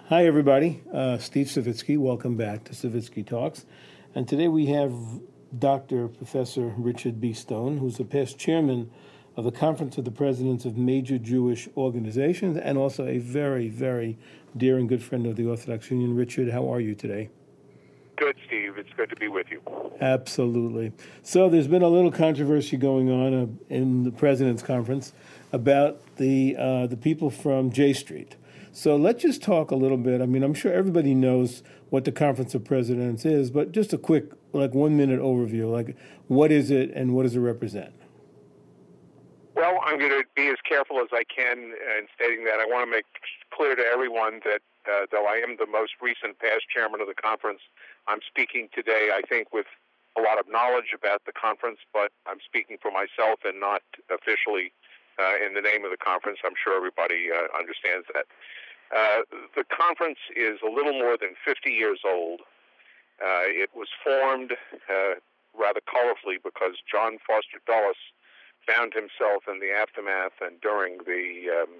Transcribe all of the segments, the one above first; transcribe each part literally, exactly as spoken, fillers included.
Hi, everybody. Uh, Steve Savitsky. Welcome back to Savitsky Talks. And today we have Doctor Professor Richard B. Stone, who's the past chairman of the Conference of the Presidents of Major Jewish Organizations and also a very, very dear and good friend of the Orthodox Union. Richard, how are you today? Good, Steve. It's good to be with you. Absolutely. So there's been a little controversy going on uh, in the President's Conference about the uh, the people from J Street. So let's just talk a little bit. I mean, I'm sure everybody knows what the Conference of Presidents is, but just a quick, like, one-minute overview. Like, what is it and what does it represent? Well, I'm going to be as careful as I can in stating that. I want to make clear to everyone that uh, though I am the most recent past chairman of the conference, I'm speaking today, I think, with a lot of knowledge about the conference, but I'm speaking for myself and not officially uh, in the name of the conference. I'm sure everybody uh, understands that. Uh, the conference is a little more than fifty years old. Uh, it was formed uh, rather colorfully because John Foster Dulles found himself in the aftermath and during the um,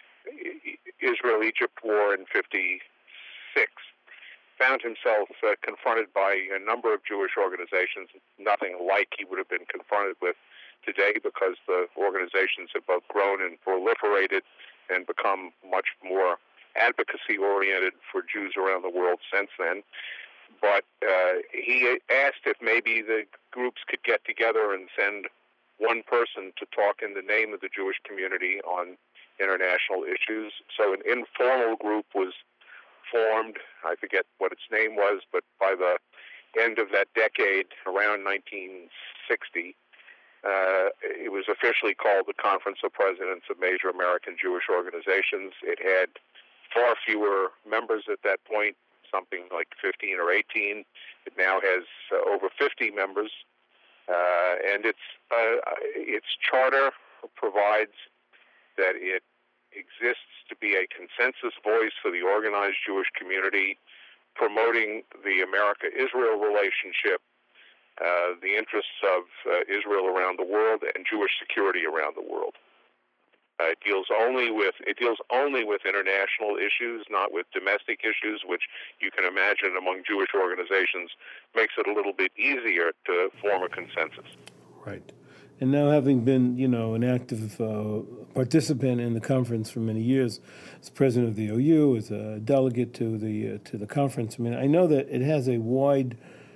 Israel-Egypt war in fifty-six, found himself uh, confronted by a number of Jewish organizations, nothing like he would have been confronted with today because the organizations have both grown and proliferated and become much more advocacy-oriented for Jews around the world since then. But uh, he asked if maybe the groups could get together and send one person to talk in the name of the Jewish community on international issues. So an informal group was formed. I forget what its name was, but by the end of that decade, around nineteen sixty, uh, it was officially called the Conference of Presidents of Major American Jewish Organizations. It had far fewer members at that point, something like fifteen or eighteen. It now has uh, over fifty members, uh, and its uh, its charter provides that it exists to be a consensus voice for the organized Jewish community, promoting the America-Israel relationship, uh, the interests of uh, Israel around the world, and Jewish security around the world. Uh, it deals only with it deals only with international issues, not with domestic issues, which you can imagine among Jewish organizations makes it a little bit easier to form a consensus. Right. And now, having been, you know, an active uh, participant in the conference for many years, as president of the O U, as a delegate to the uh, to the conference, I mean, I know that it has a wide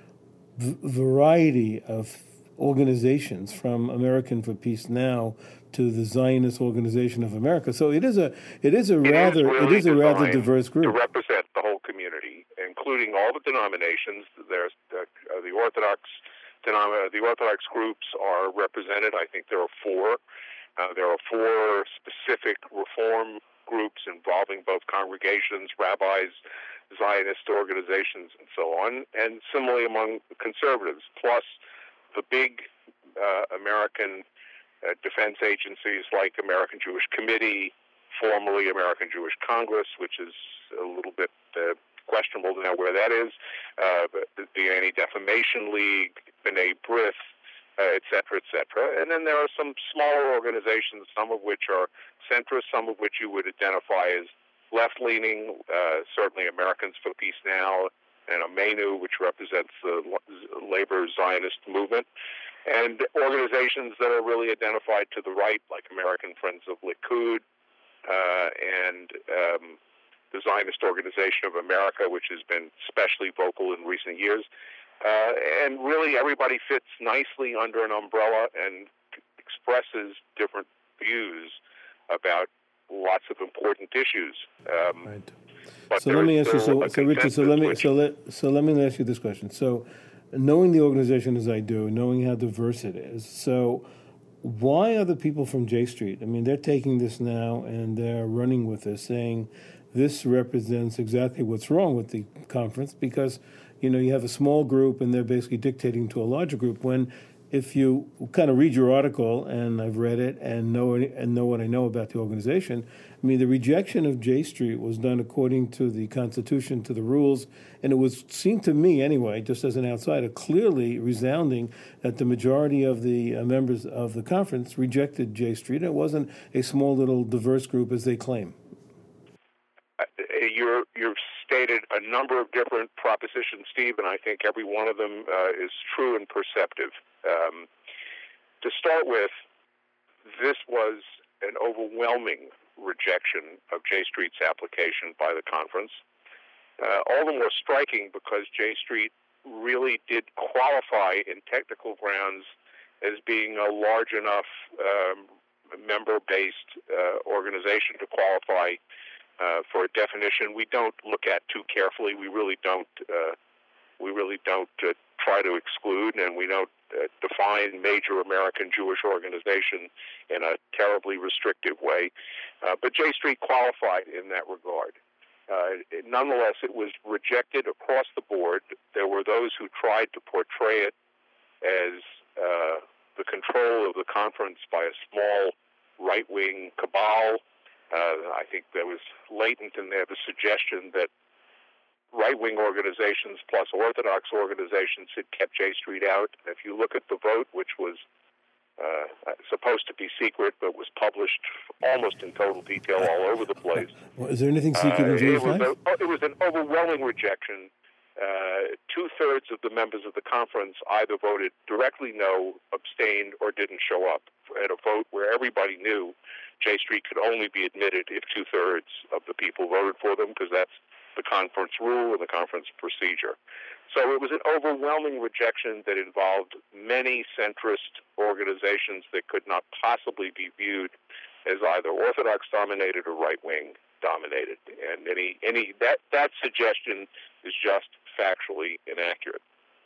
v- variety of organizations, from American for Peace Now to the Zionist Organization of America. So it is a it is a it rather is really it is a rather diverse group to represent the whole community, including all the denominations. There's the, uh, the Orthodox. The Orthodox groups are represented. I think there are four. Uh, there are four specific reform groups involving both congregations, rabbis, Zionist organizations, and so on. And similarly among conservatives, plus the big uh, American uh, defense agencies like American Jewish Committee, formerly American Jewish Congress, which is a little bit uh, questionable now where that is, uh, the Anti-Defamation League, B'nai B'rith, uh, et cetera, et cetera. And then there are some smaller organizations, some of which are centrist, some of which you would identify as left-leaning, uh, certainly Americans for Peace Now, and Amenu, which represents the labor Zionist movement, and organizations that are really identified to the right, like American Friends of Likud, uh, and um, the Zionist Organization of America, which has been especially vocal in recent years. Uh, and really everybody fits nicely under an umbrella and expresses different views about lots of important issues. Um, right. But so let me ask you, so, so Richard, so let me, which, so let, so let me ask you this question. So, knowing the organization as I do, knowing how diverse it is, so why are the people from J Street? I mean, they're taking this now and they're running with this, saying this represents exactly what's wrong with the conference because, you know, you have a small group and they're basically dictating to a larger group. When, if you kind of read your article, and I've read it and know and know what I know about the organization, I mean, the rejection of J Street was done according to the Constitution, to the rules, and it was seemed to me, anyway, just as an outsider, clearly resounding that the majority of the uh, members of the conference rejected J Street. It wasn't a small little diverse group as they claim. Uh, you're you're, you've stated a number of different propositions, Steve, and I think every one of them uh, is true and perceptive. Um, to start with, this was an overwhelming rejection of J Street's application by the conference. Uh, all the more striking because J Street really did qualify in technical grounds as being a large enough um, member-based uh, organization to qualify uh, for a definition we don't look at too carefully. We really don't. Uh, we really don't uh, try to exclude, and we don't uh, define major American Jewish organization in a terribly restrictive way. Uh, but J Street qualified in that regard. Uh, it, nonetheless, it was rejected across the board. There were those who tried to portray it as uh, the control of the conference by a small right-wing cabal. Uh, I think there was latent in there the suggestion that right-wing organizations plus Orthodox organizations had kept J Street out. If you look at the vote, which was uh, supposed to be secret but was published almost in total detail all over the place. Well, is there anything secret uh, in Jewish it was, life? a, it was an overwhelming rejection. Uh, two-thirds of the members of the conference either voted directly no, abstained, or didn't show up at a vote where everybody knew J Street could only be admitted if two-thirds of the people voted for them, because that's the conference rule and the conference procedure. So it was an overwhelming rejection that involved many centrist organizations that could not possibly be viewed as either Orthodox-dominated or right-wing dominated. And any any that that suggestion is just factually inaccurate.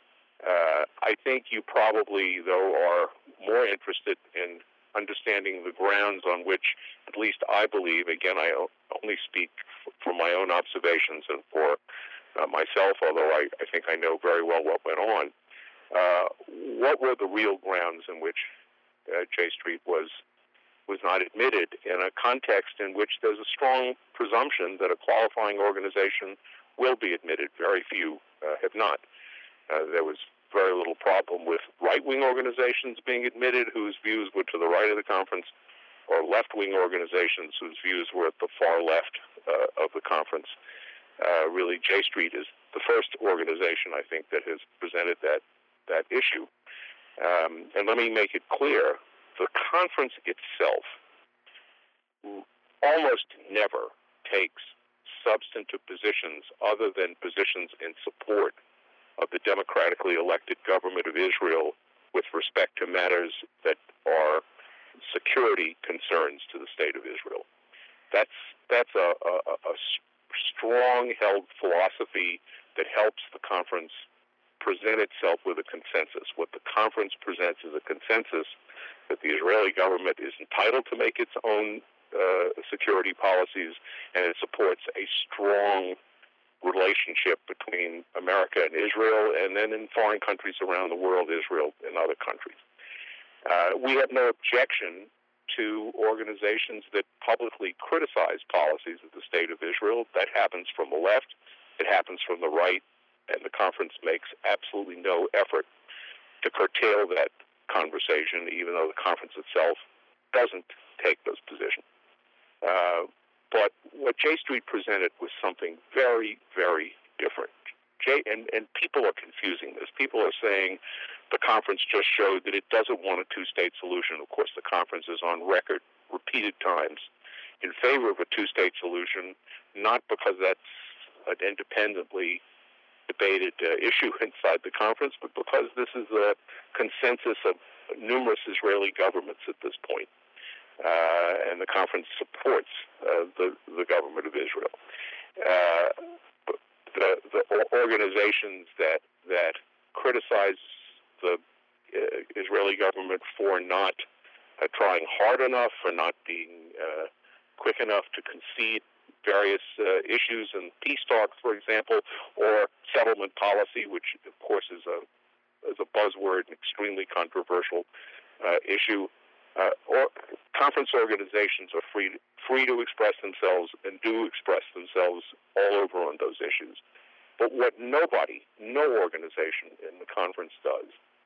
Uh, I think you probably, though, are more interested in understanding the grounds on which, at least I believe, again, I only speak from my own observations and for uh, myself, although I, I think I know very well what went on. Uh, what were the real grounds in which uh, J Street was was not admitted in a context in which there's a strong presumption that a qualifying organization will be admitted? Very few uh, have not. Uh, there was very little problem with right-wing organizations being admitted whose views were to the right of the conference, or left-wing organizations whose views were at the far left uh, of the conference. Uh, really, J Street is the first organization, I think, that has presented that, that issue. Um, and let me make it clear, the conference itself almost never takes substantive positions other than positions in support of the democratically elected government of Israel with respect to matters that are security concerns to the state of Israel. That's that's a, a, a strong-held philosophy that helps the conference present itself with a consensus. What the conference presents is a consensus that the Israeli government is entitled to make its own uh, security policies, and it supports a strong relationship between America and Israel, and then in foreign countries around the world, Israel and other countries. Uh, we have no objection to organizations that publicly criticize policies of the state of Israel. That happens from the left, it happens from the right, and the conference makes absolutely no effort to curtail that conversation, even though the conference itself doesn't take those positions. Uh, But what J Street presented was something very, very different. J, and, and people are confusing this. People are saying the conference just showed that it doesn't want a two-state solution. Of course, the conference is on record repeated times in favor of a two-state solution, not because that's an independently debated uh, issue inside the conference, but because this is a consensus of numerous Israeli governments at this point. Uh, and the conference supports uh, the, the government of Israel. Uh, the, the organizations that that criticize the uh, Israeli government for not uh, trying hard enough, for not being uh, quick enough to concede various uh, issues in peace talks, for example, or settlement policy, which of course is a is a buzzword, an extremely controversial uh, issue. Uh, or conference organizations are free free to express themselves and do express themselves all over on those issues. But what nobody, no organization in the conference does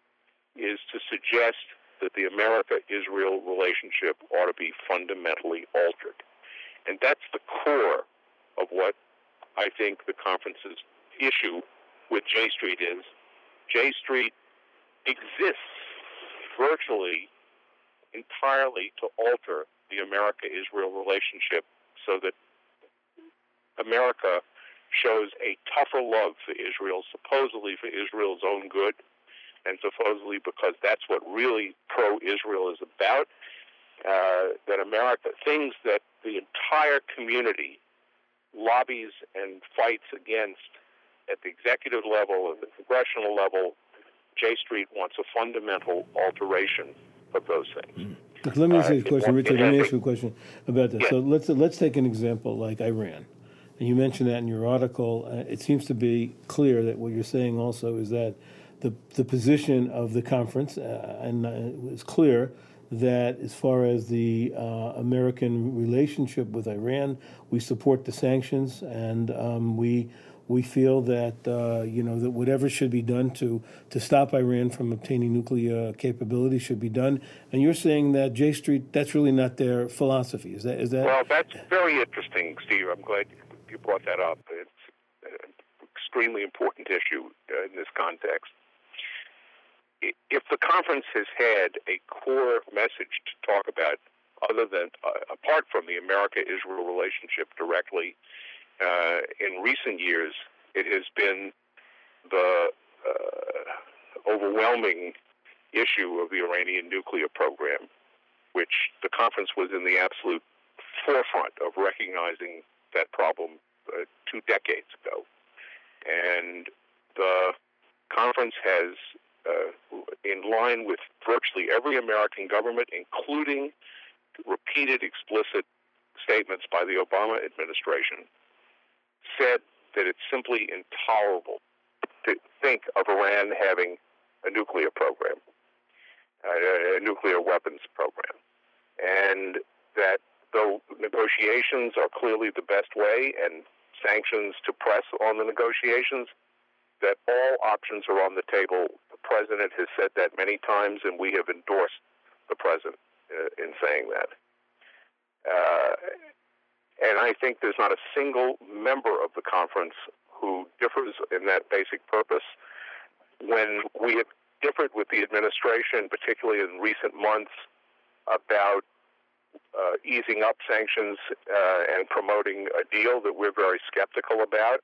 is to suggest that the America-Israel relationship ought to be fundamentally altered. And that's the core of what I think the conference's issue with J Street is J Street exists virtually entirely to alter the America-Israel relationship so that America shows a tougher love for Israel, supposedly for Israel's own good, and supposedly because that's what really pro-Israel is about, uh, that America, things that the entire community lobbies and fights against at the executive level, at the congressional level, J Street wants a fundamental alteration of those things. Mm. Let me ask you a Uh, question, it- Richard. it Let me has ask you a question about that. Yeah. So let's let's take an example like Iran. And you mentioned that in your article. Uh, it seems to be clear that what you're saying also is that the the position of the conference, uh, and uh, it was clear that as far as the uh, American relationship with Iran, we support the sanctions, and um, we we feel that uh, you know that whatever should be done to to stop Iran from obtaining nuclear capability should be done. And you're saying that J Street, that's really not their philosophy. Is that is that? Well, that's very interesting, Steve. I'm glad you brought that up. It's an extremely important issue uh, in this context. If the conference has had a core message to talk about, other than uh, apart from the America-Israel relationship directly, uh, in recent years, it has been the uh, overwhelming issue of the Iranian nuclear program, which the conference was in the absolute forefront of recognizing that problem uh, two decades ago. And the conference has, uh, in line with virtually every American government, including repeated explicit statements by the Obama administration, said that it's simply intolerable to think of Iran having a nuclear program, uh, a nuclear weapons program, and that though negotiations are clearly the best way and sanctions to press on the negotiations, that all options are on the table. The president has said that many times, and we have endorsed the president uh, in saying that. Uh, and I think there's not a single member of the conference who differs in that basic purpose. When we have differed with the administration, particularly in recent months, about uh, easing up sanctions uh, and promoting a deal that we're very skeptical about,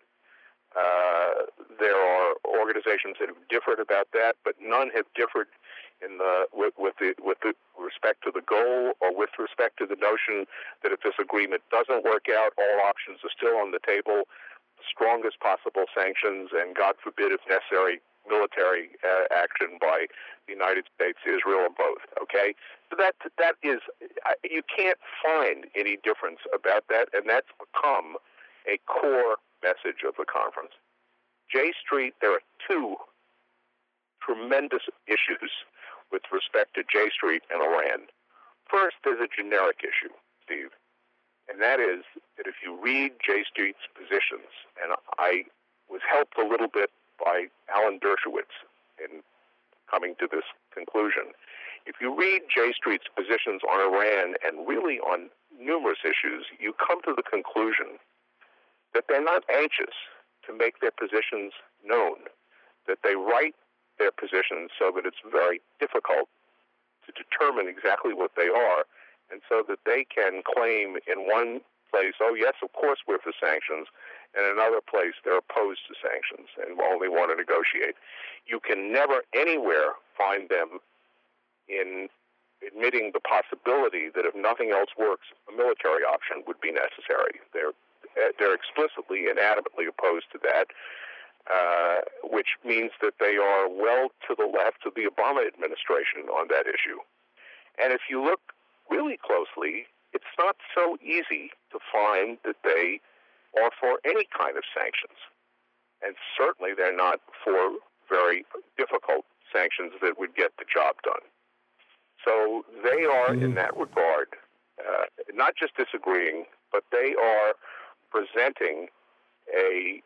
uh, there are organizations that have differed about that, but none have differed in the with, with the with the respect to the goal or with respect to the notion that if this agreement doesn't work out, all options are still on the table, the strongest possible sanctions, and God forbid, if necessary, military uh, action by the United States, Israel, or both. Okay, so that that is you can't find any difference about that, and that's become a core message of the conference. J Street, there are two tremendous issues with respect to J Street and Iran. First, there's a generic issue, Steve, and that is that if you read J Street's positions, and I was helped a little bit by Alan Dershowitz in coming to this conclusion, if you read J Street's positions on Iran and really on numerous issues, you come to the conclusion that they're not anxious to make their positions known, that they write their positions so that it's very difficult to determine exactly what they are, and so that they can claim in one place, oh yes, of course we're for sanctions, and in another place they're opposed to sanctions and only want to negotiate. You can never anywhere find them in admitting the possibility that if nothing else works, a military option would be necessary. They're they're explicitly and adamantly opposed to that, uh, which means that they are well to the left of the Obama administration on that issue. And if you look really closely, it's not so easy to find that they are for any kind of sanctions. And certainly they're not for very difficult sanctions that would get the job done. So they are, mm-hmm. in that regard, uh, not just disagreeing, but they are presenting a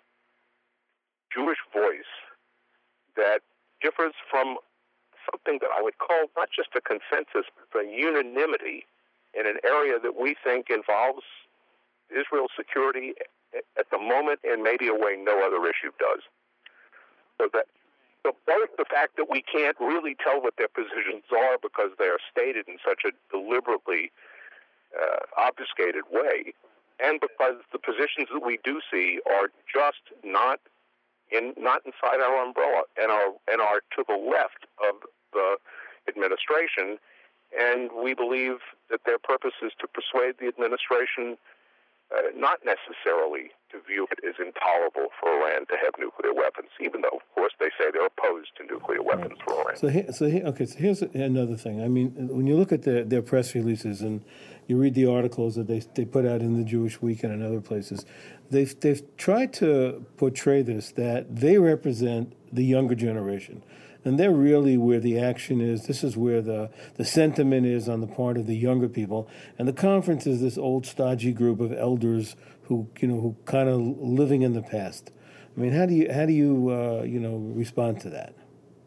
Jewish voice that differs from something that I would call not just a consensus, but a unanimity in an area that we think involves Israel's security at the moment, in maybe a way no other issue does. So that so both the fact that we can't really tell what their positions are because they are stated in such a deliberately uh, obfuscated way, and because the positions that we do see are just not in not inside our umbrella and are and are to the left of the administration, and we believe that their purpose is to persuade the administration uh, not necessarily to view it as intolerable for Iran to have nuclear weapons, even though, of course, they say they're opposed to nuclear weapons right. for Iran. So, here, so here, okay, so here's another thing. I mean, when you look at their, their press releases and you read the articles that they they put out in the Jewish Weekend and other places, they've they've tried to portray this that they represent the younger generation. And they're really where the action is. This is where the, the sentiment is on the part of the younger people. And the conference is this old stodgy group of elders who, you know, who kind of living in the past. I mean, how do you how do you uh, you know respond to that?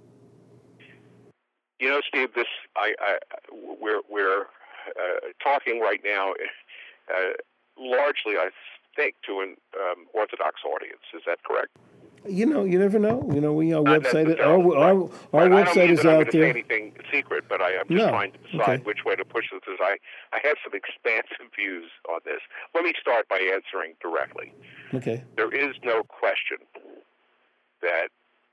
You know, Steve, this I, I we're we're uh, talking right now, uh, largely, I think, to an um, Orthodox audience. Is that correct? You know, you never know. You know, we our Not website, our our, our right. website is out there. I don't mean that I'm going to say anything secret, but I, I'm just no. trying to decide okay. which way to push this. Because I, I have some expansive views on this. Let me start by answering directly. Okay. There is no question that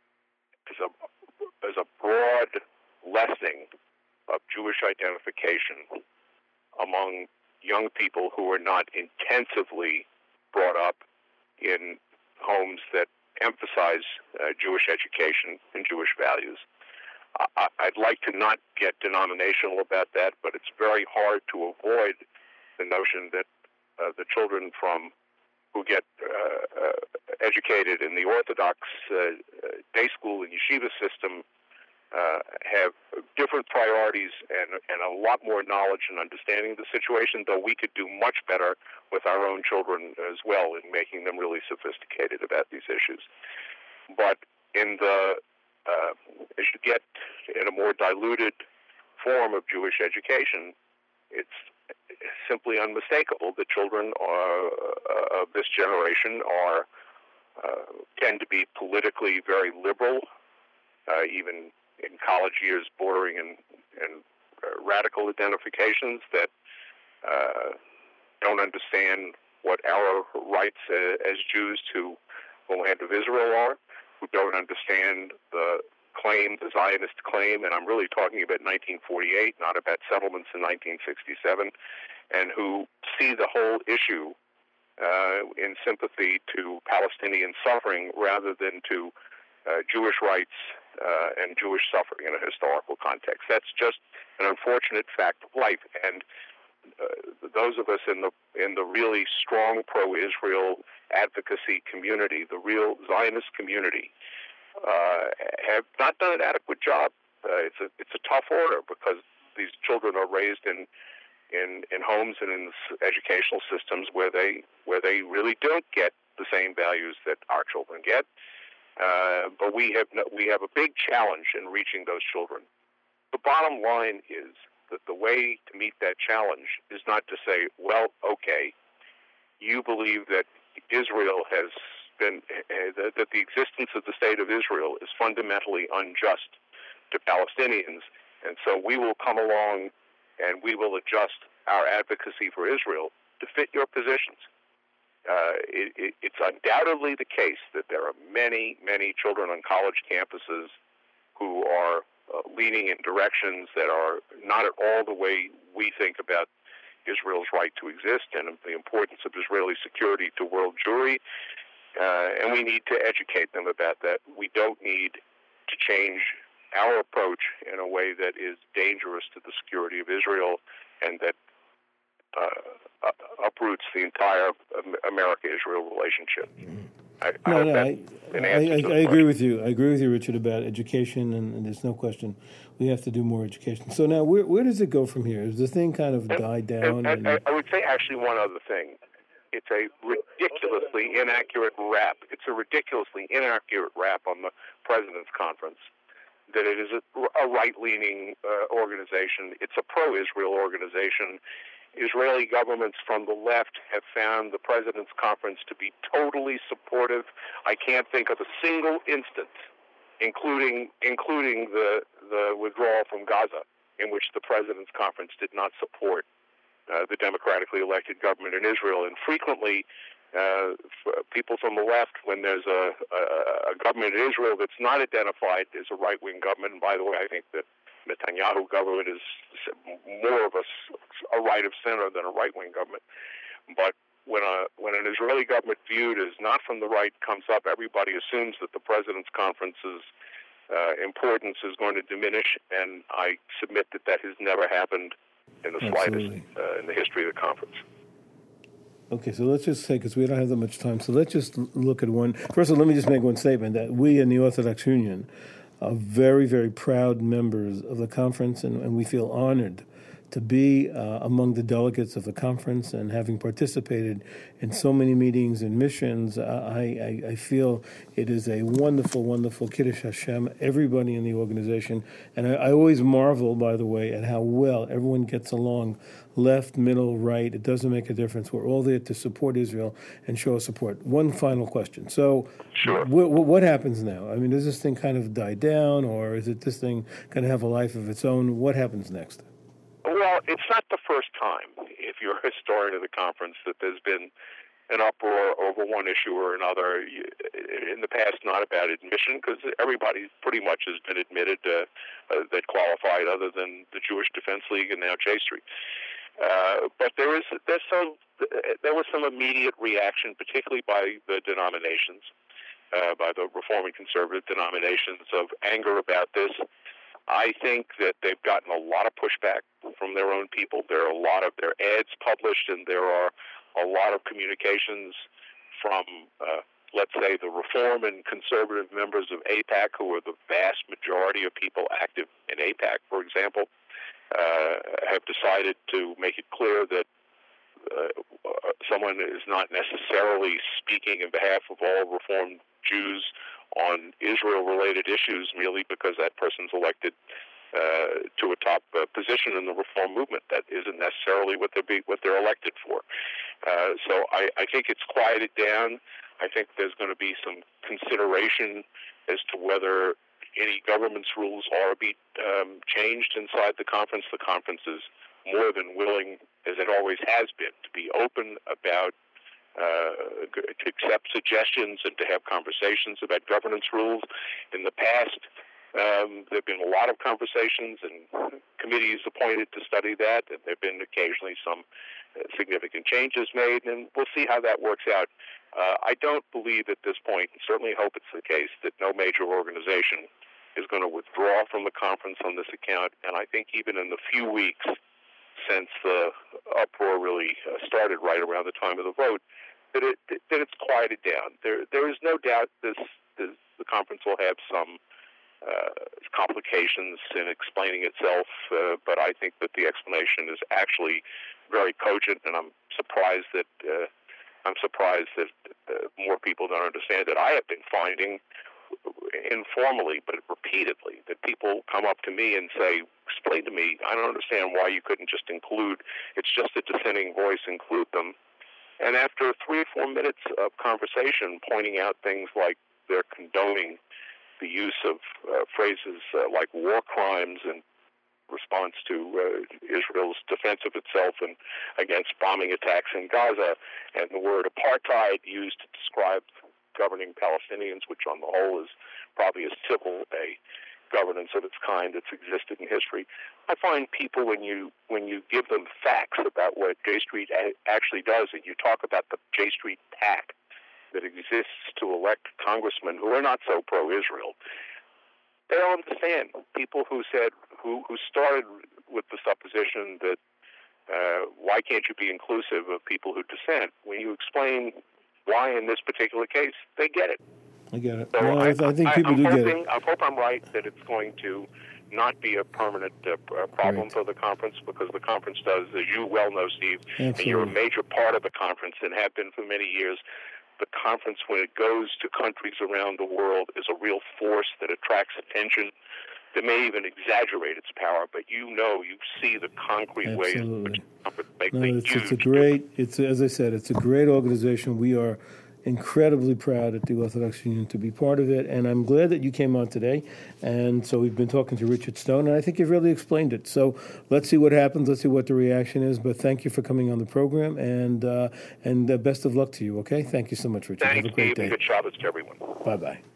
as a as a broad lessening of Jewish identification among young people who are not intensively brought up in homes that emphasize uh, Jewish education and Jewish values. I, I'd like to not get denominational about that, but it's very hard to avoid the notion that uh, the children from who get uh, uh, educated in the Orthodox uh, day school and yeshiva system uh, have different priorities and, and a lot more knowledge and understanding of the situation, though we could do much better with our own children as well in making them really sophisticated about these issues. But in the uh, as you get in a more diluted form of Jewish education, it's simply unmistakable that children are, uh, of this generation are uh, tend to be politically very liberal, uh, even in college years bordering in, in uh, radical identifications that uh, don't understand what our rights uh, as Jews to the land of Israel are, who don't understand the claim, the Zionist claim, and I'm really talking about nineteen forty-eight, not about settlements in nineteen sixty-seven, and who see the whole issue uh, in sympathy to Palestinian suffering rather than to uh, Jewish rights uh, and Jewish suffering in a historical context. That's just an unfortunate fact of life, and uh, those of us in the in the really strong pro-Israel advocacy community, the real Zionist community, uh, have not done an adequate job. Uh, it's a it's a tough order because these children are raised in in in homes and in educational systems where they where they really don't get the same values that our children get. Uh, but we have no, we have a big challenge in reaching those children. The bottom line is that the way to meet that challenge is not to say, well, okay, you believe that Israel has been, uh, that, that the existence of the state of Israel is fundamentally unjust to Palestinians, and so we will come along and we will adjust our advocacy for Israel to fit your positions. Uh, it, it, it's undoubtedly the case that there are many, many children on college campuses who are uh, leaning in directions that are not at all the way we think about Israel's right to exist and the importance of Israeli security to world Jewry, uh, and we need to educate them about that. We don't need to change our approach in a way that is dangerous to the security of Israel and that uh, uproots the entire America-Israel relationship. I, no, I no, I, I, I, I agree with you. I agree with you, Richard, about education, and, and there's no question we have to do more education. So now, where where does it go from here? Does the thing kind of and, die down? And, and, and I would say actually one other thing. It's a ridiculously inaccurate rap. It's a ridiculously inaccurate rap on the President's Conference that it is a, a right-leaning uh, organization. It's a pro-Israel organization. Israeli governments from the left have found the President's Conference to be totally supportive. I can't think of a single instance, including including the, the withdrawal from Gaza, in which the President's Conference did not support uh, the democratically elected government in Israel. And frequently, uh, people from the left, when there's a, a, a government in Israel that's not identified as a right-wing government, and by the way, I think that Netanyahu government is more of a, a right of center than a right-wing government. But when a when an Israeli government viewed as not from the right comes up, everybody assumes that the President's Conference's uh, importance is going to diminish, and I submit that that has never happened in the Absolutely. slightest uh, in the history of the conference. Okay, so let's just say, because we don't have that much time, so let's just look at one. First of all, let me just make one statement that we in the Orthodox Union are very, very proud members of the conference, and, and we feel honored to be uh, among the delegates of the conference, and having participated in so many meetings and missions, uh, I, I, I feel it is a wonderful, wonderful Kiddush Hashem, everybody in the organization. And I, I always marvel, by the way, at how well everyone gets along, left, middle, right. It doesn't make a difference. We're all there to support Israel and show support. One final question. So Sure. wh- wh- what happens now? I mean, does this thing kind of die down, or is it this thing going to have a life of its own? What happens next? Well, it's not the first time, if you're a historian of the conference, that there's been an uproar over one issue or another. In the past, not about admission, because everybody pretty much has been admitted uh, uh, that qualified, other than the Jewish Defense League and now J Street. Uh, but there is there's some there was some immediate reaction, particularly by the denominations, uh, by the Reform and Conservative denominations, of anger about this. I think that they've gotten a lot of pushback from their own people. There are a lot of their ads published, and there are a lot of communications from, uh, let's say, the Reform and Conservative members of AIPAC, who are the vast majority of people active in AIPAC, for example, uh, have decided to make it clear that uh, someone is not necessarily speaking in behalf of all Reformed Jews on Israel-related issues merely because that person's elected uh, to a top uh, position in the Reform movement. That isn't necessarily what they're, be, what they're elected for. Uh, so I, I think it's quieted down. I think there's going to be some consideration as to whether any government's rules are to be um, changed inside the conference. The conference is more than willing, as it always has been, to be open about Uh, to accept suggestions and to have conversations about governance rules. In the past, um, there have been a lot of conversations and committees appointed to study that, and there have been occasionally some uh, significant changes made, and we'll see how that works out. Uh, I don't believe at this point, and certainly hope it's the case, that no major organization is going to withdraw from the conference on this account, and I think even in the few weeks since the uproar really uh, started right around the time of the vote, that it that it's quieted down. There there is no doubt this, this the conference will have some uh, complications in explaining itself, uh, but I think that the explanation is actually very cogent, and I'm surprised that uh, I'm surprised that uh, more people don't understand it. I have been finding informally, but repeatedly, that people come up to me and say, "Explain to me. I don't understand why you couldn't just include. It's just a dissenting voice. Include them." And after three or four minutes of conversation, pointing out things like they're condoning the use of uh, phrases uh, like war crimes in response to uh, Israel's defense of itself and against bombing attacks in Gaza, and the word apartheid used to describe governing Palestinians, which on the whole is probably as civil a governance of its kind that's existed in history. I find people, when you when you give them facts about what J Street a- actually does, and you talk about the J Street PAC that exists to elect congressmen who are not so pro-Israel, they don't understand. People who said who who started with the supposition that uh, why can't you be inclusive of people who dissent? When you explain why in this particular case, they get it. I get it. So No, I, I think I, people I'm do hoping, get it. I hope I'm right that it's going to not be a permanent uh, problem Right. for the conference, because the conference does, as you well know, Steve, Absolutely. and you're a major part of the conference and have been for many years. The conference, when it goes to countries around the world, is a real force that attracts attention that may even exaggerate its power, but you know, you see the concrete Absolutely. ways to make No, the it's, huge it's a great, it's, as I said, it's a great organization. We are incredibly proud at the Orthodox Union to be part of it, and I'm glad that you came on today. And so we've been talking to Richard Stone, and I think you've really explained it. So let's see what happens. Let's see what the reaction is. But thank you for coming on the program, and uh, and uh, best of luck to you. Okay, thank you so much, Richard. Thank Have a great you, day. and good Shabbos to everyone. Bye bye.